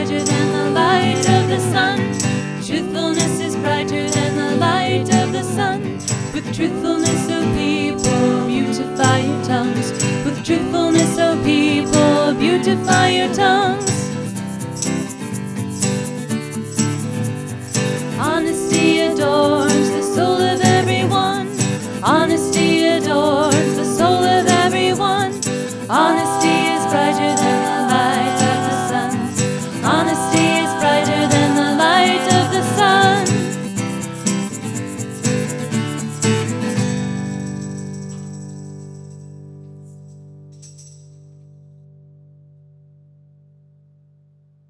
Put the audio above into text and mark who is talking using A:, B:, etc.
A: brighter than the light of the sun. Truthfulness is brighter than the light of the sun. With truthfulness, O people, beautify your tongues. With truthfulness, O people, beautify your tongues.